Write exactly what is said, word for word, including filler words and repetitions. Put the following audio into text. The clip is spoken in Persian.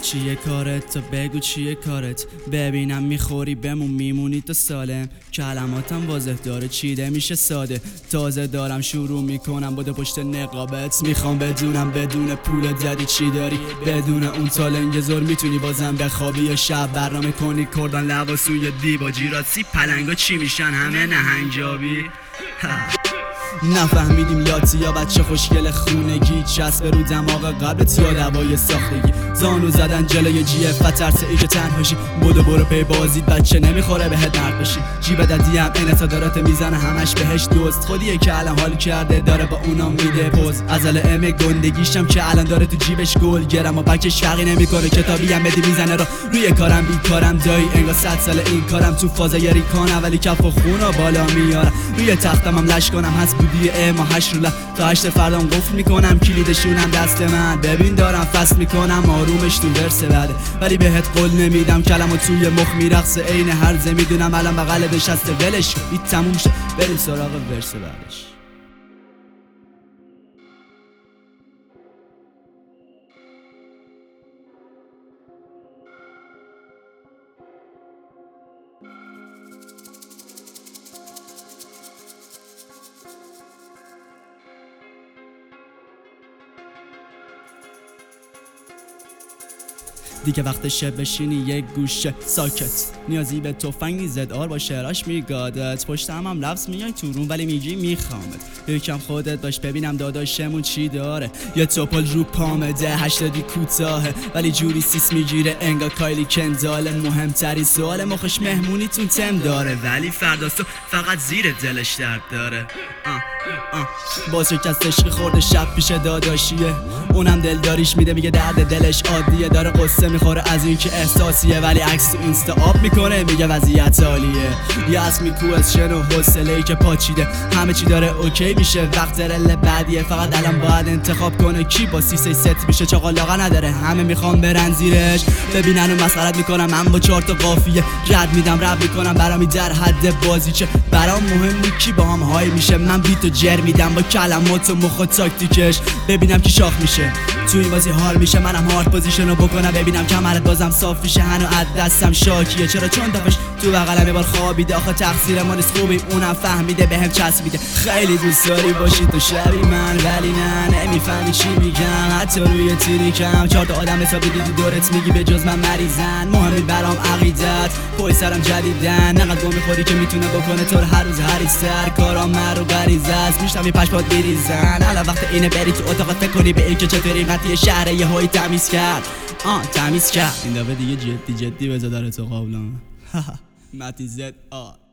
چیه کارت تا بگو چیه کارت، ببینم میخوری بمون میمونی تو سالم. کلماتم واضح داره چیده میشه ساده، تازه دارم شروع میکنم بوده پشت نقابت. میخوام بدونم بدون پول زدی چی داری، بدون اون تالنگ زور میتونی بازم بخوابی یا شب برنامه کنی کردن لباسوی دیبا جیراسی. پلنگا چی میشن همه نهنجابی. نفهمیدیم یاتی یا بچه خوشگل خونگی، چسب رو دماغ قبلت یا دوای ساختگی. زانو زدن جلوی جیه فترس ای که تنهاشی، بودو برو پی بازید بچه نمیخوره بهت نرد بشی. جیب ددی هم اینتا دارت میزنه همش بهش دوست، خودیه که الان حال کرده داره با اونا میده پوز. ازل ام گندگیشم که الان داره تو جیبش گل گرم و بکش فرقی نمیکنه، کتابی هم بدی میزنه رو روی کارم بیکارم دایی انگار صد سال این کارم تو فازای ریکانم، ولی کف و خونو بالا میارم روی تختم هم لش کنم هست بودی اما هشت روله تا هشت فردام قفل میکنم کلیدشونم دست من. ببین دارم فصل میکنم آرومش تو ورس بعده، ولی بهت قول نمیدم کلمو توی مخ میرقصه عین هرزه. میدونم الان بغل نشسته ولش بی تموم شد بریم سراغ ورس بعدش. دیگه وقت شب بشینی یک گوشه ساکت، نیازی به تفنگ زد آر با شعراش میگادت. پشت هم هم لفظ میای تو روم ولی میگی میخوامت، یکم خودت باش ببینم داداشمون چی داره. یه توپل رو پامده هشتادی کوتاهه ولی جوری سیس میگیره انگار کایلی کنداله. مهمترین سوال مخش مهمونیتون تم داره، ولی فرداستو فقط زیر دلش درد داره. آه آه. باز شکست عشقی خورده شب پیش داداشیه، اونم دلداریش میده میگه درد دلش عادیه. داره قصه میخوره از این که احساسیه ولی عکس تو اینستا آب میکنه میگه وضعیت عالیه. یه از میکوشن و حوصله‌ای که پاچیده همه چی داره اوکی میشه، وقت رل بعدیه فقط الان باید انتخاب کنه کی با سی سی ست میشه. چاقالاقا نداره همه میخوام برن زیرش ببینن و مسخرت میکنم من با چهار تا قافیه رد میدم رد میکنم برامی در حد بازی چه برام مهم نی کی با هم های میشه. من بیتو جر میدم با کلمات و مخ و تاکتیکش ببینم کی شاخ میشه تو این بازی حال میشه. منم هارد پوزیشنو بکنم ببینم کمرت بازم صاف میشه. هنو از دستم شاکیه چرا چون دافش تو بغلم یه بار خوابیده، آخه تقصیر ما نیست خوبی اونم فهمیده بهم چسبیده. خیلی دوست داری باشی تو شبی من ولی نه نمیفهمی چی میگم، حتی روی تریکم چهار تا آدم حسابی دیدی دورت میگی به جز من مریضن. مهمی برام عقیدت پای سرم جدیدن، نقد گم میخوری که میتونه بکنه تو هر روز هریستر. کارام من رو غریزه است میشتم پشمات بریزن. الان وقت اینه بری تو اتاقت فکر کنی به این که چطوری قطعی شهر یه هایی تمیز کرد آه تمیز کرد. این دفعه دیگه جدی جدی بذار داره تو قابلم متی زد آه